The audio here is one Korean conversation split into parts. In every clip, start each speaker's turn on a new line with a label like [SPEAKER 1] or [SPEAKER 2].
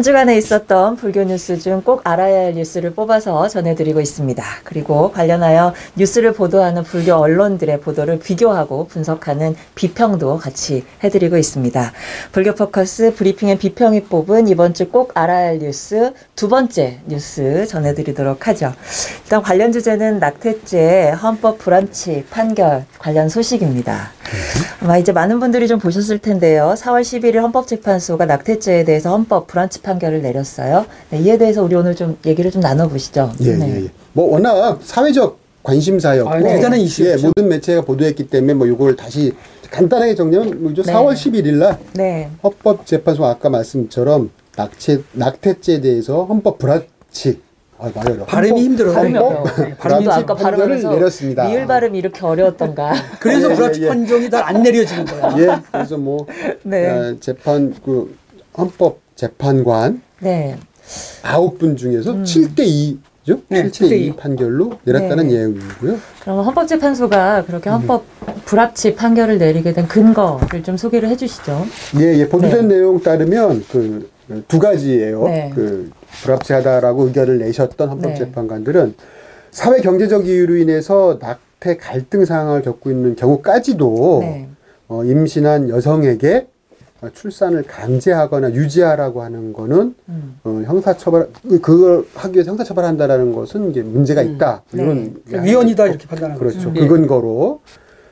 [SPEAKER 1] 한 주간에 있었던 불교 뉴스 중 꼭 알아야 할 뉴스를 뽑아서 전해드리고 있습니다. 그리고 관련하여 뉴스를 보도하는 불교 언론들의 보도를 비교하고 분석하는 비평도 같이 해드리고 있습니다. 불교 포커스 브리핑의 비평이 뽑은 이번 주 꼭 알아야 할 뉴스 두 번째 뉴스 전해드리도록 하죠. 일단 관련 주제는 낙태죄 헌법 불합치 판결 관련 소식입니다. 아마 이제 많은 분들이 좀 보셨을 텐데요. 4월 11일 헌법재판소가 낙태죄에 대해서 헌법 불합치 판결을 내렸어요. 네, 이에 대해서 우리 오늘 좀 얘기를 좀 나눠보시죠.
[SPEAKER 2] 예,
[SPEAKER 1] 네.
[SPEAKER 2] 예, 예. 뭐 워낙 사회적 관심사였고
[SPEAKER 3] 대단한 이슈였죠.
[SPEAKER 2] 예, 모든 매체가 보도했기 때문에 뭐 이걸 다시 간단하게 정리하면
[SPEAKER 1] 네.
[SPEAKER 2] 4월 11일 날
[SPEAKER 1] 네.
[SPEAKER 2] 헌법재판소 아까 말씀처럼 낙태죄에 대해서 헌법 불합치 말해요.
[SPEAKER 3] 발음이 힘들어요.
[SPEAKER 1] 저도 아까
[SPEAKER 2] 판결을
[SPEAKER 1] 발음하면서
[SPEAKER 2] 내렸습니다.
[SPEAKER 1] 리을 발음이 이렇게 어려웠던가.
[SPEAKER 3] 그래서
[SPEAKER 2] 예,
[SPEAKER 3] 불합치
[SPEAKER 2] 예.
[SPEAKER 3] 판정이 잘 안 내려지는 거야.
[SPEAKER 2] 예, 그래서 뭐
[SPEAKER 1] 네.
[SPEAKER 2] 헌법 재판관
[SPEAKER 1] 네.
[SPEAKER 2] 9분 중에서 7대2죠?
[SPEAKER 3] 네,
[SPEAKER 2] 7대2 판결로 내렸다는
[SPEAKER 1] 네.
[SPEAKER 2] 내용이고요.
[SPEAKER 1] 그럼 헌법재판소가 그렇게 헌법 불합치 판결을 내리게 된 근거를 좀 소개를 해주시죠.
[SPEAKER 2] 예, 보도된
[SPEAKER 1] 네.
[SPEAKER 2] 내용 따르면 두 가지예요.
[SPEAKER 1] 네.
[SPEAKER 2] 불합치하다라고 의견을 내셨던 헌법재판관들은 사회 경제적 이유로 인해서 낙태 갈등 상황을 겪고 있는 경우까지도
[SPEAKER 1] 네.
[SPEAKER 2] 임신한 여성에게 출산을 강제하거나 유지하라고 하는 거는 형사처벌 그걸 하기 위해서 형사처벌한다라는 것은 이제 문제가 있다. 이런
[SPEAKER 3] 위헌이다 이렇게 판단하는
[SPEAKER 2] 그렇죠.
[SPEAKER 3] 거죠.
[SPEAKER 2] 그 근거로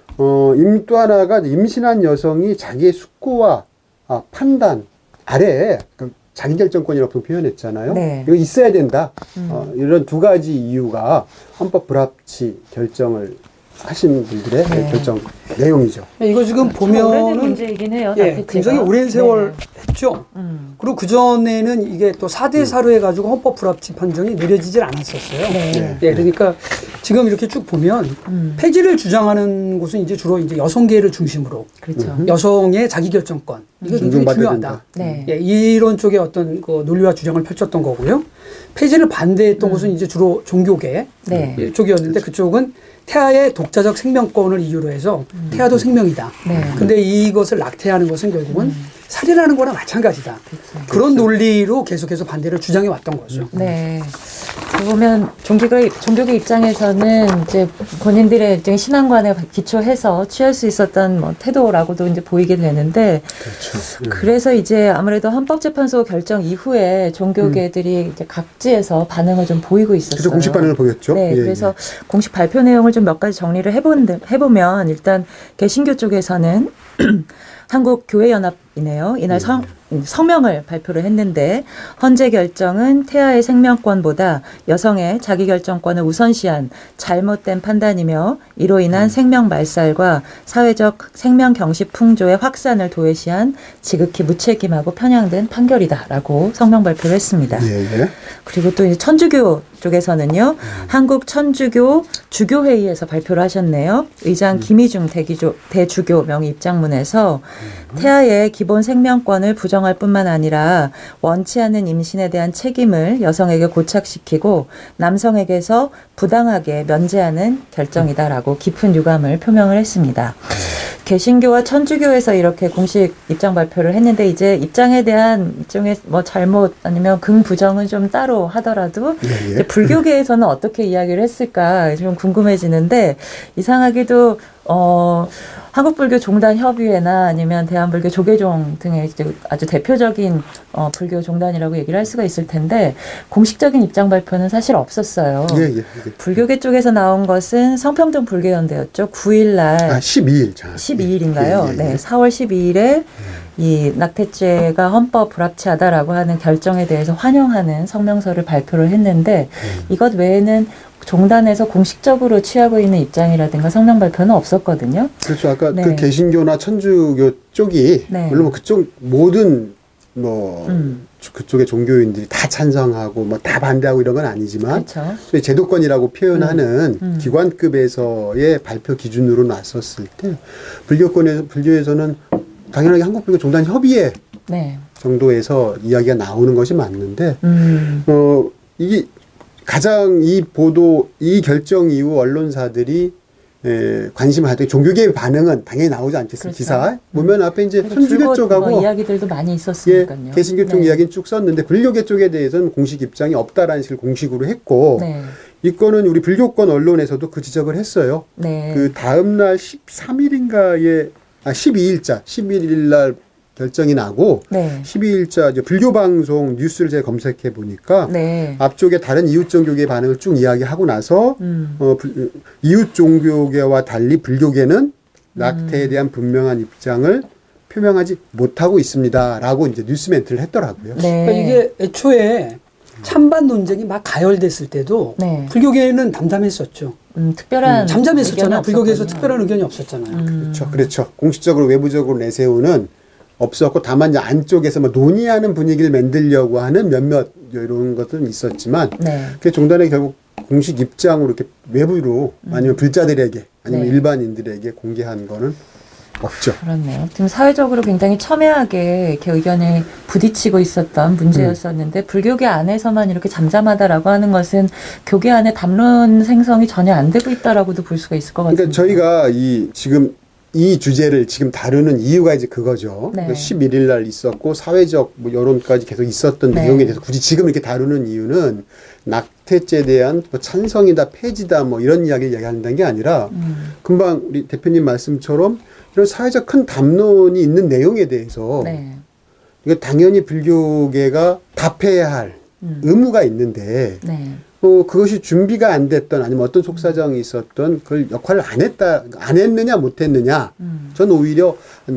[SPEAKER 2] 또 하나가 임신한 여성이 자기의 숙고와 판단 아래 자기결정권이라고 표현했잖아요.
[SPEAKER 1] 네.
[SPEAKER 2] 이거 있어야 된다. 이런 두 가지 이유가 헌법 불합치 결정을 하신 분들의 결정 내용이죠.
[SPEAKER 3] 이거 지금
[SPEAKER 1] 오래된
[SPEAKER 3] 보면은
[SPEAKER 1] 문제이긴 해요.
[SPEAKER 3] 예,
[SPEAKER 1] 낙태죄가.
[SPEAKER 3] 굉장히 오랜 세월
[SPEAKER 1] 네.
[SPEAKER 3] 했죠. 그리고 그전에는 이게 또 4대 4로 해가지고 헌법 불합치 판정이 내려지질 않았었어요.
[SPEAKER 1] 네.
[SPEAKER 3] 예, 그러니까 지금 이렇게 쭉 보면 폐지를 주장하는 곳은 이제 주로 이제 여성계를 중심으로
[SPEAKER 1] 그렇죠.
[SPEAKER 3] 여성의 자기결정권 이게 굉장히 중요하다.
[SPEAKER 1] 네.
[SPEAKER 3] 예, 이런 쪽의 어떤 그 논리와 주장을 펼쳤던 거고요. 폐지를 반대했던 곳은 이제 주로 종교계
[SPEAKER 1] 네.
[SPEAKER 3] 쪽이었는데 그쪽은 태아의 독자적 생명권을 이유로 해서 태아도 생명이다.
[SPEAKER 1] 네.
[SPEAKER 3] 근데 이것을 낙태하는 것은 결국은 살인하는 거랑 마찬가지다. 그런 논리로 계속해서 반대를 주장해 왔던 거죠.
[SPEAKER 1] 네. 보면 종교계 입장에서는 이제 본인들의 이제 신앙관에 기초해서 취할 수 있었던 뭐 태도라고도 이제 보이게 되는데,
[SPEAKER 2] 그렇죠.
[SPEAKER 1] 그래서 이제 아무래도 헌법재판소 결정 이후에 종교계들이 이제 각지에서 반응을 좀 보이고 있었어요.
[SPEAKER 2] 그래서 공식 반응을 보였죠.
[SPEAKER 1] 네,
[SPEAKER 2] 예,
[SPEAKER 1] 그래서 공식 발표 내용을 좀 몇 가지 정리를 해보면 일단 개신교 쪽에서는 한국교회연합이네요. 이날 성명을 발표를 했는데 헌재 결정은 태아의 생명권보다 여성의 자기결정권을 우선시한 잘못된 판단이며 이로 인한 생명 말살과 사회적 생명 경시 풍조의 확산을 도외시한 지극히 무책임하고 편향된 판결이다라고 성명 발표를 했습니다.
[SPEAKER 2] 예.
[SPEAKER 1] 그리고 또 이제 천주교 쪽에서는요. 한국 천주교 주교회의에서 발표를 하셨네요. 의장 김희중 대주교 명의 입장문에서 태아의 기본 생명권을 부정할 뿐만 아니라 원치 않는 임신에 대한 책임을 여성에게 고착시키고 남성에게서 부당하게 면제하는 결정이다라고 깊은 유감을 표명을 했습니다. 개신교와 천주교에서 이렇게 공식 입장 발표를 했는데 이제 입장에 대한 일종의 뭐 잘못 아니면 긍부정은 좀 따로 하더라도 이제 불교계에서는 어떻게 이야기를 했을까 좀 궁금해지는데 이상하게도 한국불교종단협의회나 아니면 대한불교 조계종 등의 이제 아주 대표적인 불교 종단이라고 얘기를 할 수가 있을 텐데 공식적인 입장 발표는 사실 없었어요.
[SPEAKER 2] 예.
[SPEAKER 1] 불교계 쪽에서 나온 것은 성평등 불교연대였죠. 9일날
[SPEAKER 2] 12일.
[SPEAKER 1] 12일인가요?
[SPEAKER 2] 예.
[SPEAKER 1] 네, 4월 12일에 이 낙태죄가 헌법 불합치하다라고 하는 결정에 대해서 환영하는 성명서를 발표를 했는데 이것 외에는 종단에서 공식적으로 취하고 있는 입장이라든가 성명 발표는 없었거든요.
[SPEAKER 2] 그렇죠. 아까
[SPEAKER 1] 네.
[SPEAKER 2] 그 개신교나 천주교 쪽이
[SPEAKER 1] 네.
[SPEAKER 2] 물론 그쪽 모든 그쪽의 종교인들이 다 찬성하고 뭐 다 반대하고 이런 건 아니지만
[SPEAKER 1] 그렇죠.
[SPEAKER 2] 소위 제도권이라고 표현하는 기관급에서의 발표 기준으로 놨었을 때 불교에서는 당연하게 한국불교 종단 협의회
[SPEAKER 1] 네.
[SPEAKER 2] 정도에서 이야기가 나오는 것이 맞는데 이게 가장 이 결정 이후 언론사들이 관심을 하되 종교계의 반응은 당연히 나오지 않겠습니까?
[SPEAKER 1] 그렇죠.
[SPEAKER 2] 기사 보면 앞에 이제 천주교 쪽하고
[SPEAKER 1] 뭐 이야기들도 많이 있었으니까요.
[SPEAKER 2] 개신교 쪽 이야기는 쭉 썼는데 불교계 쪽에 대해서는 공식 입장이 없다라는 식을 공식으로 했고 이거는 우리 불교권 언론에서도 그 지적을 했어요. 그 다음 날 13일인가에 12일자 날 결정이 나고 12일자 이제 불교방송 뉴스를 제가 검색해 보니까 앞쪽에 다른 이웃 종교계의 반응을 쭉 이야기하고 나서 이웃 종교계와 달리 불교계는 낙태에 대한 분명한 입장을 표명하지 못하고 있습니다라고 이제 뉴스 멘트를 했더라고요.
[SPEAKER 3] 그러니까 이게 애초에 찬반 논쟁이 막 가열됐을 때도 불교계는 담담했었죠.
[SPEAKER 1] 특별한
[SPEAKER 3] 잠잠했었잖아요. 불교계에서 특별한 의견이 없었잖아요.
[SPEAKER 2] 그렇죠. 공식적으로 외부적으로 내세우는 없었고 다만 이제 안쪽에서 뭐 논의하는 분위기를 만들려고 하는 몇몇 이런 것들은 있었지만 그 종단에 결국 공식 입장으로 이렇게 외부로 아니면 불자들에게 아니면 일반인들에게 공개한 거는 없죠.
[SPEAKER 1] 그렇네요. 지금 사회적으로 굉장히 첨예하게 이렇게 의견이 부딪히고 있었던 문제였었는데 불교계 안에서만 이렇게 잠잠하다라고 하는 것은 교계 안에 담론 생성이 전혀 안 되고 있다라고도 볼 수가 있을 것 같아요.
[SPEAKER 2] 그러니까 저희가 지금 이 주제를 지금 다루는 이유가 이제 그거죠. 11일 날 있었고 사회적 뭐 여론까지 계속 있었던 내용에 대해서 굳이 지금 이렇게 다루는 이유는 낙태죄에 대한 뭐 찬성이다, 폐지다 뭐 이런 이야기를 이야기한다는 게 아니라 금방 우리 대표님 말씀처럼 이런 사회적 큰 담론이 있는 내용에 대해서 이거 당연히 불교계가 답해야 할 의무가 있는데 그것이 준비가 안 됐던 아니면 어떤 속사정이 있었던 그걸 역할을 안 했느냐 못했느냐 전 오히려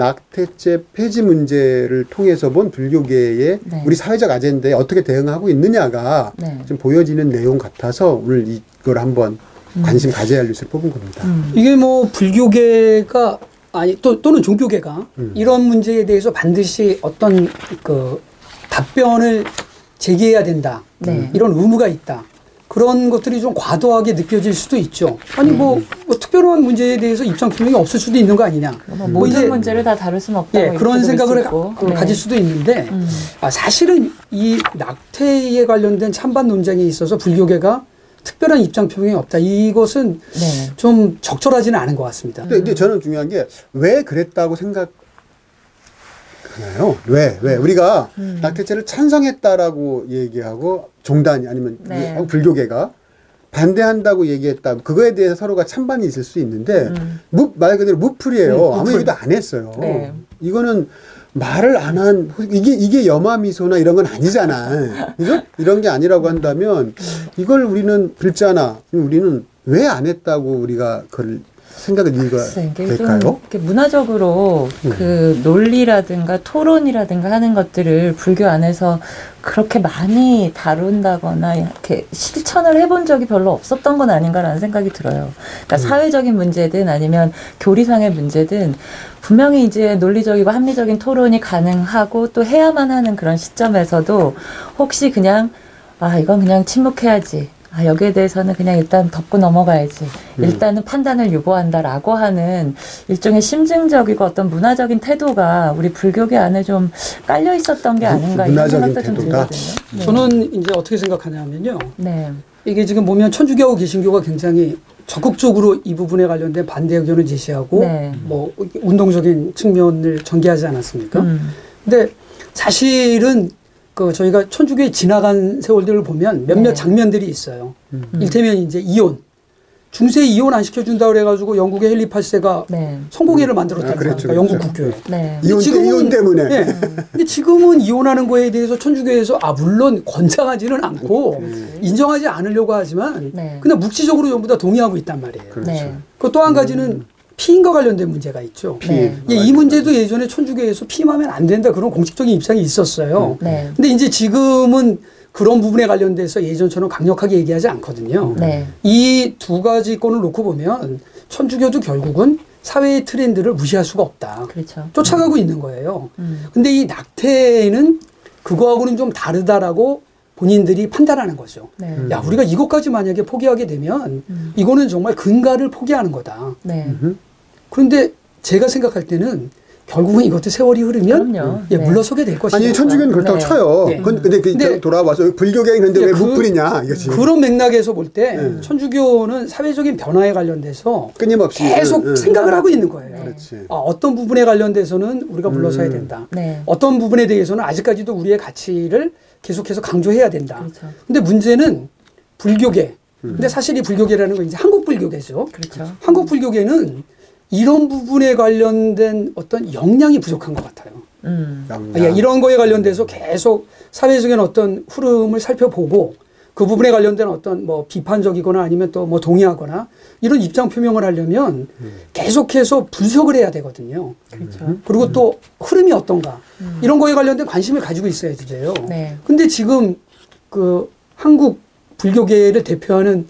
[SPEAKER 2] 낙태죄 폐지 문제를 통해서 본 불교계의 우리 사회적 아젠다에 어떻게 대응하고 있느냐가 좀 보여지는 내용 같아서 오늘 이걸 한번 관심 가져야 할 뉴스를 뽑은 겁니다.
[SPEAKER 3] 이게 뭐 불교계가 또는 종교계가 이런 문제에 대해서 반드시 어떤 그 답변을 제기해야 된다. 이런 의무가 있다. 그런 것들이 좀 과도하게 느껴질 수도 있죠. 아니 뭐 특별한 문제에 대해서 입장 표명이 없을 수도 있는 거 아니냐.
[SPEAKER 1] 모든 문제를 다 다룰 수는 없다고
[SPEAKER 3] 그런 생각을 가질 수도 있는데 사실은 이 낙태에 관련된 찬반 논쟁에 있어서 불교계가 특별한 입장 표명이 없다. 이것은 좀 적절하지는 않은 것 같습니다.
[SPEAKER 2] 근데 저는 중요한 게 왜 그랬다고 생각하나요? 왜 우리가 낙태죄를 찬성했다라고 얘기하고 종단이 아니면 불교계가 반대한다고 얘기했다. 그거에 대해서 서로가 찬반이 있을 수 있는데 말 그대로 무풀이에요. 아무 얘기도 안 했어요. 이거는 말을 안 한 이게 염화미소나 이런 건 아니잖아. 그죠? 이런 게 아니라고 한다면 이걸 우리는 불자나 우리는 왜 안 했다고 우리가 그걸 생각을 이유가 될까요?
[SPEAKER 1] 문화적으로 그 논리라든가 토론이라든가 하는 것들을 불교 안에서 그렇게 많이 다룬다거나 이렇게 실천을 해본 적이 별로 없었던 건 아닌가라는 생각이 들어요. 그러니까 사회적인 문제든 아니면 교리상의 문제든 분명히 이제 논리적이고 합리적인 토론이 가능하고 또 해야만 하는 그런 시점에서도 혹시 그냥 이건 그냥 침묵해야지. 여기에 대해서는 그냥 일단 덮고 넘어가야지. 일단은 판단을 유보한다라고 하는 일종의 심증적이고 어떤 문화적인 태도가 우리 불교계 안에 좀 깔려 있었던 게 아닌가 이런 생각도 좀 들거든요.
[SPEAKER 3] 저는 이제 어떻게 생각하냐면요. 이게 지금 보면 천주교하고 개신교가 굉장히 적극적으로 이 부분에 관련된 반대 의견을 제시하고 뭐 운동적인 측면을 전개하지 않았습니까? 근데 사실은 저희가 천주교에 지나간 세월들을 보면 몇몇 장면들이 있어요. 일테면 이제 이혼. 중세 이혼 안 시켜준다 그래가지고 영국의 헨리 8세가 성공회를 만들었다는 거예요. 그러니까 영국 국교에.
[SPEAKER 2] 이혼 때문에.
[SPEAKER 3] 근데 지금은 이혼하는 거에 대해서 천주교에서 물론 권장하지는 않고 인정하지 않으려고 하지만 그냥 묵시적으로 전부 다 동의하고 있단 말이에요. 그 또 한 가지는 피임과 관련된 문제가 있죠. 이 문제도 예전에 천주교에서 피임하면 안 된다 그런 공식적인 입장이 있었어요. 근데 이제 지금은 그런 부분에 관련돼서 예전처럼 강력하게 얘기하지 않거든요. 이 두 가지 건을 놓고 보면 천주교도 결국은 사회의 트렌드를 무시할 수가 없다. 쫓아가고 있는 거예요. 근데 이 낙태는 그거하고는 좀 다르다라고 본인들이 판단하는 거죠. 야, 우리가 이것까지 만약에 포기하게 되면 이거는 정말 근가를 포기하는 거다. 그런데 제가 생각할 때는 결국은 이것도 세월이 흐르면 예,
[SPEAKER 1] 네.
[SPEAKER 3] 물러서게 될 것이다.
[SPEAKER 2] 아니 천주교는 그렇다고
[SPEAKER 1] 네.
[SPEAKER 2] 쳐요.
[SPEAKER 3] 네.
[SPEAKER 2] 근데 돌아와서 불교계는 근데 왜 묵불이냐 이거지.
[SPEAKER 3] 그런 맥락에서 볼 때 천주교는 사회적인 변화에 관련돼서
[SPEAKER 2] 끊임없이
[SPEAKER 3] 계속 생각을 하고 있는 거예요.
[SPEAKER 2] 그렇지.
[SPEAKER 3] 어떤 부분에 관련돼서는 우리가 물러서야 된다.
[SPEAKER 1] 네.
[SPEAKER 3] 어떤 부분에 대해서는 아직까지도 우리의 가치를 계속해서 강조해야 된다.
[SPEAKER 1] 그렇죠.
[SPEAKER 3] 근데 문제는 불교계. 근데 사실 이 불교계라는 건 이제 한국 불교계죠.
[SPEAKER 1] 그렇죠.
[SPEAKER 3] 한국 불교계는 이런 부분에 관련된 어떤 역량이 부족한 것 같아요. 예, 이런 거에 관련돼서 계속 사회적인 어떤 흐름을 살펴보고 그 부분에 관련된 어떤 뭐 비판적이거나 아니면 또 뭐 동의하거나 이런 입장 표명을 하려면 계속해서 분석을 해야 되거든요.
[SPEAKER 1] 그렇죠.
[SPEAKER 3] 그리고 또 흐름이 어떤가 이런 거에 관련된 관심을 가지고 있어야지 돼요.
[SPEAKER 1] 네.
[SPEAKER 3] 근데 지금 그 한국 불교계를 대표하는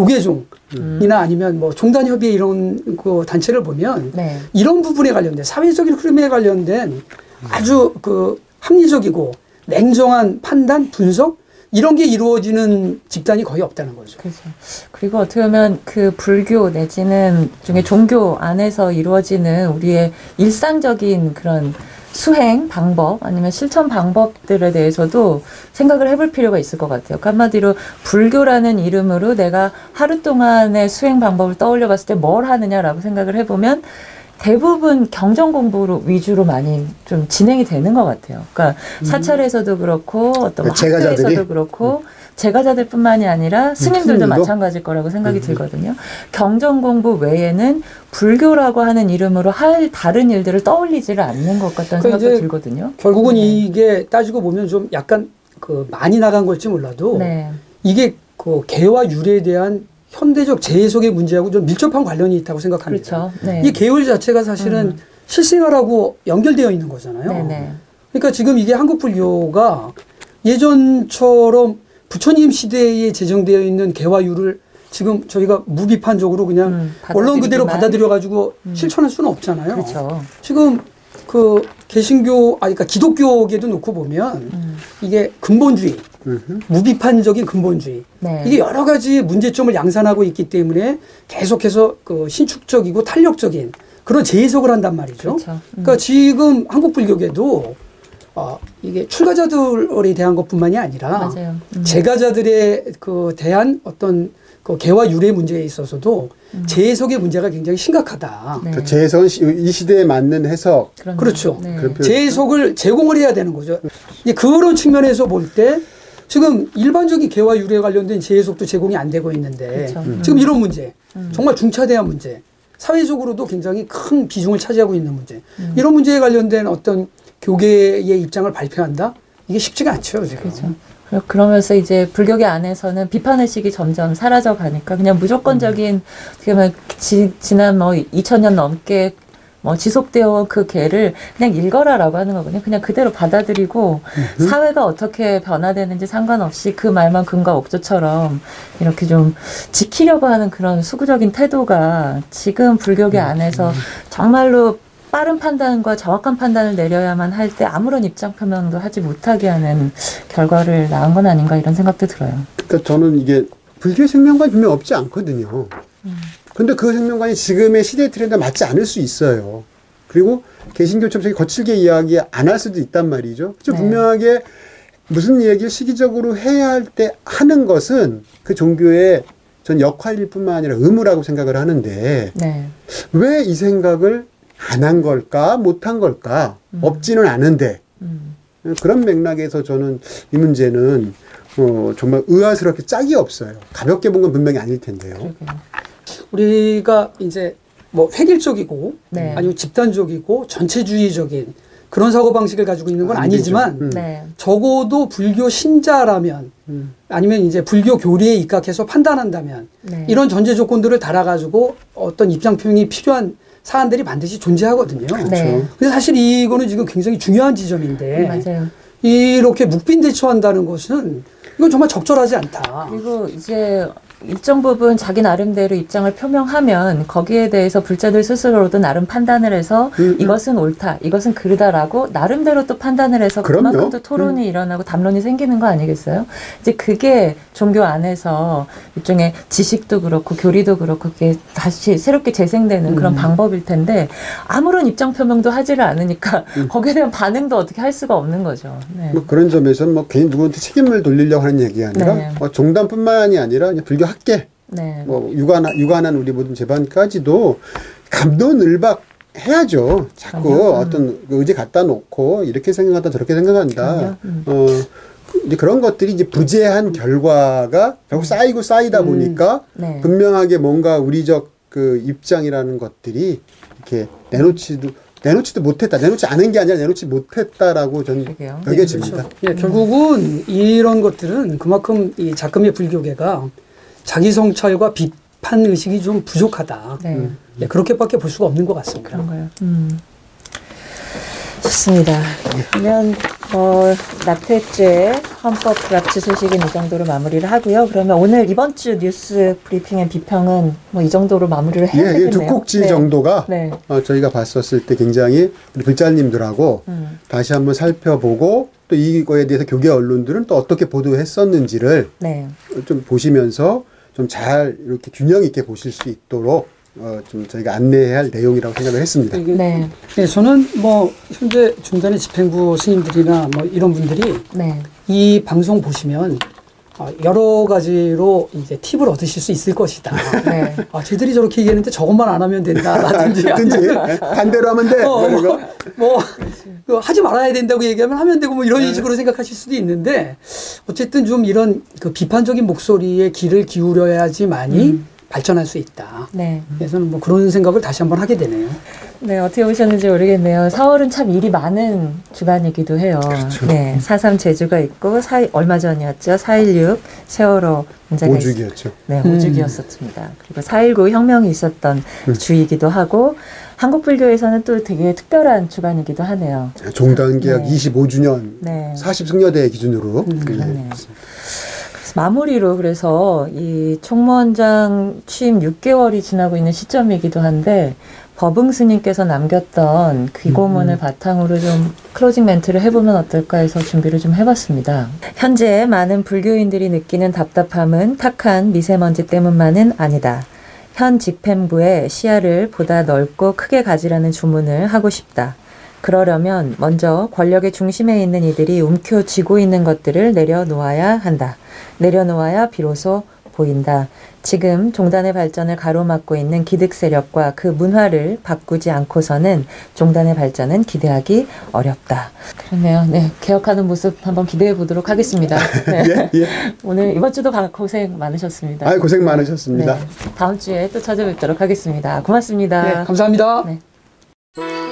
[SPEAKER 3] 조계종이나 아니면 뭐 종단협의회 이런 그 단체를 보면
[SPEAKER 1] 네.
[SPEAKER 3] 이런 부분에 관련된 사회적인 흐름에 관련된 아주 그 합리적이고 냉정한 판단, 분석 이런 게 이루어지는 집단이 거의 없다는 거죠.
[SPEAKER 1] 그렇죠. 그리고 어떻게 보면 그 불교 내지는 중에 종교 안에서 이루어지는 우리의 일상적인 그런 수행 방법 아니면 실천 방법들에 대해서도 생각을 해볼 필요가 있을 것 같아요. 그러니까 한마디로 불교라는 이름으로 내가 하루 동안의 수행 방법을 떠올려 봤을 때 뭘 하느냐라고 생각을 해보면 대부분 경전 공부로 위주로 많이 좀 진행이 되는 것 같아요. 그러니까 사찰에서도 그렇고 어떤 뭐 학교에서도 그렇고 제가자들뿐만이 아니라 스님들도 마찬가지일 거라고 생각이 들거든요. 경전 공부 외에는 불교라고 하는 이름으로 할 다른 일들을 떠올리지를 않는 것 같다는 생각도 들거든요.
[SPEAKER 3] 결국은 이게 따지고 보면 좀 약간 그 많이 나간 걸지 몰라도 이게 그 개와 율에 대한 현대적 재해석의 문제하고 좀 밀접한 관련이 있다고 생각합니다.
[SPEAKER 1] 그렇죠. 네.
[SPEAKER 3] 이 계율 자체가 사실은 실생활하고 연결되어 있는 거잖아요.
[SPEAKER 1] 네네.
[SPEAKER 3] 그러니까 지금 이게 한국 불교가 예전처럼 부처님 시대에 제정되어 있는 개화율을 지금 저희가 무비판적으로 그냥 원론 그대로 받아들여가지고 실천할 수는 없잖아요.
[SPEAKER 1] 그렇죠.
[SPEAKER 3] 지금 그 개신교, 그러니까 기독교계도 놓고 보면 이게 근본주의, 무비판적인 근본주의.
[SPEAKER 1] 네.
[SPEAKER 3] 이게 여러 가지 문제점을 양산하고 있기 때문에 계속해서 그 신축적이고 탄력적인 그런 재해석을 한단 말이죠.
[SPEAKER 1] 그렇죠.
[SPEAKER 3] 그러니까 지금 한국 불교계도 이게 출가자들에 대한 것뿐만이 아니라 재가자들에 그 대한 어떤 그 개와 율의 문제에 있어서도 재해석의 문제가 굉장히 심각하다.
[SPEAKER 2] 네. 그 재해석은 이 시대에 맞는 해석.
[SPEAKER 3] 그렇죠.
[SPEAKER 1] 네.
[SPEAKER 3] 재해석을 제공을 해야 되는 거죠. 이제 그런 측면에서 볼 때 지금 일반적인 개와 율에 관련된 재해석도 제공이 안 되고 있는데
[SPEAKER 1] 그렇죠.
[SPEAKER 3] 지금 이런 문제, 정말 중차대한 문제, 사회적으로도 굉장히 큰 비중을 차지하고 있는 문제, 이런 문제에 관련된 어떤 교계의 입장을 발표한다? 이게 쉽지가 않죠, 지금.
[SPEAKER 1] 그렇죠. 그러면서 이제 불교계 안에서는 비판의식이 점점 사라져 가니까 그냥 무조건적인, 어떻게 보면 지난 뭐 2000년 넘게 뭐 지속되어 온 그 개를 그냥 읽어라라고 하는 거거든요. 그냥 그대로 받아들이고 사회가 어떻게 변화되는지 상관없이 그 말만 근거 억조처럼 이렇게 좀 지키려고 하는 그런 수구적인 태도가 지금 불교계 안에서 정말로 빠른 판단과 정확한 판단을 내려야만 할 때 아무런 입장 표명도 하지 못하게 하는 결과를 낳은 건 아닌가 이런 생각도 들어요.
[SPEAKER 2] 그러니까 저는 이게 불교의 생명관이 분명 없지 않거든요. 근데 그 생명관이 지금의 시대 트렌드에 맞지 않을 수 있어요. 그리고 개신교처럼 저기 거칠게 이야기 안 할 수도 있단 말이죠. 네. 분명하게 무슨 얘기를 시기적으로 해야 할 때 하는 것은 그 종교의 전 역할일 뿐만 아니라 의무라고 생각을 하는데 왜 이 생각을 안 한 걸까? 못 한 걸까? 없지는 않은데 그런 맥락에서 저는 이 문제는 정말 의아스럽게 짝이 없어요. 가볍게 본 건 분명히 아닐 텐데요.
[SPEAKER 3] 우리가 이제 뭐 획일적이고 아니면 집단적이고 전체주의적인 그런 사고방식을 가지고 있는 건 아니지만 적어도 불교 신자라면 아니면 이제 불교 교리에 입각해서 판단한다면 이런 전제 조건들을 달아가지고 어떤 입장 표명이 필요한 사안들이 반드시 존재하거든요. 근데 사실 이거는 지금 굉장히 중요한 지점인데 이렇게 묵빈대처한다는 것은 이건 정말 적절하지 않다.
[SPEAKER 1] 그리고 이제 일정 부분 자기 나름대로 입장을 표명하면 거기에 대해서 불자들 스스로도 나름 판단을 해서 이것은 옳다, 이것은 그르다라고 나름대로 또 판단을 해서
[SPEAKER 2] 그럼요.
[SPEAKER 1] 그만큼 또 토론이 일어나고 담론이 생기는 거 아니겠어요? 이제 그게 종교 안에서 일종의 지식도 그렇고 교리도 그렇고 그게 다시 새롭게 재생되는 그런 방법일 텐데 아무런 입장 표명도 하지를 않으니까 거기에 대한 반응도 어떻게 할 수가 없는 거죠. 네.
[SPEAKER 2] 뭐 그런 점에서는 뭐 괜히 누구한테 책임을 돌리려고 하는 얘기가 아니라
[SPEAKER 1] 네.
[SPEAKER 2] 뭐 종단뿐만이 아니라 그냥 불교 학계,
[SPEAKER 1] 네.
[SPEAKER 2] 뭐 유관한 우리 모든 재반까지도 감론을박 해야죠. 자꾸 어떤 의지 갖다 놓고 이렇게 생각한다 저렇게 생각한다. 이제 그런 것들이 이제 부재한 결과가 결국 쌓이고 쌓이다 보니까
[SPEAKER 1] 네.
[SPEAKER 2] 분명하게 뭔가 우리적 그 입장이라는 것들이 이렇게 내놓지도 못했다. 내놓지 않은 게 아니라 내놓지 못했다라고 저는 여겨집니다.
[SPEAKER 3] 그렇죠. 예, 결국은 이런 것들은 그만큼 이 작금의 불교계가 자기 성찰과 비판 의식이 좀 부족하다.
[SPEAKER 1] 네.
[SPEAKER 3] 예, 그렇게밖에 볼 수가 없는 것 같습니다.
[SPEAKER 1] 그런가요? 좋습니다. 그러면 낙태죄 헌법 불합치 소식은 이 정도로 마무리를 하고요. 그러면 오늘 이번 주 뉴스 브리핑 앤 비평은 뭐 이 정도로 마무리를 해야 되겠네요.
[SPEAKER 2] 두 꼭지
[SPEAKER 1] 네.
[SPEAKER 2] 정도가
[SPEAKER 1] 네.
[SPEAKER 2] 저희가 봤었을 때 굉장히 우리 불자님들하고 다시 한번 살펴보고 또 이거에 대해서 교계 언론들은 또 어떻게 보도했었는지를
[SPEAKER 1] 네.
[SPEAKER 2] 좀 보시면서 좀 잘 이렇게 균형 있게 보실 수 있도록 좀 저희가 안내해야 할 내용이라고 생각을 했습니다.
[SPEAKER 1] 네.
[SPEAKER 3] 네, 저는 뭐 현재 중단의 집행부 스님들이나 뭐 이런 분들이
[SPEAKER 1] 네.
[SPEAKER 3] 이 방송 보시면 여러 가지로 이제 팁을 얻으실 수 있을 것이다.
[SPEAKER 1] 네.
[SPEAKER 3] 쟤들이 저렇게 얘기했는데 저것만 안 하면 된다라든지
[SPEAKER 2] 반대로 하면 돼.
[SPEAKER 3] 하지 말아야 된다고 얘기하면 하면 되고 뭐 이런 식으로 생각하실 수도 있는데 어쨌든 좀 이런 그 비판적인 목소리에 귀를 기울여야지만이 발전할 수 있다.
[SPEAKER 1] 네.
[SPEAKER 3] 그래서 뭐 그런 생각을 다시 한번 하게 되네요.
[SPEAKER 1] 네, 어떻게 보셨는지 모르겠네요. 4월은 참 일이 많은 주간이기도 해요.
[SPEAKER 2] 그렇죠.
[SPEAKER 1] 네, 4.3 제주가 있고, 얼마 전이었죠. 4.16 세월호 문제가
[SPEAKER 2] 오죽이었죠.
[SPEAKER 1] 네, 오죽이었었습니다. 그리고 4.19 혁명이 있었던 주이기도 하고, 한국 불교에서는 또 되게 특별한 주간이기도 하네요.
[SPEAKER 2] 종단개혁
[SPEAKER 1] 네.
[SPEAKER 2] 25주년
[SPEAKER 1] 네.
[SPEAKER 2] 40승려대 기준으로.
[SPEAKER 1] 그러네요. 마무리로 그래서 이 총무원장 취임 6개월이 지나고 있는 시점이기도 한데 법응 스님께서 남겼던 귀고문을 바탕으로 좀 클로징 멘트를 해보면 어떨까 해서 준비를 좀 해봤습니다. 현재 많은 불교인들이 느끼는 답답함은 탁한 미세먼지 때문만은 아니다. 현 집행부의 시야를 보다 넓고 크게 가지라는 주문을 하고 싶다. 그러려면 먼저 권력의 중심에 있는 이들이 움켜쥐고 있는 것들을 내려놓아야 한다. 내려놓아야 비로소 보인다. 지금 종단의 발전을 가로막고 있는 기득 세력과 그 문화를 바꾸지 않고서는 종단의 발전은 기대하기 어렵다. 그렇네요. 네, 개혁하는 모습 한번 기대해 보도록 하겠습니다. 네.
[SPEAKER 2] 예.
[SPEAKER 1] 오늘 이번 주도 고생 많으셨습니다.
[SPEAKER 2] 고생 많으셨습니다.
[SPEAKER 1] 네. 다음 주에 또 찾아뵙도록 하겠습니다. 고맙습니다.
[SPEAKER 3] 네, 감사합니다.
[SPEAKER 1] 네.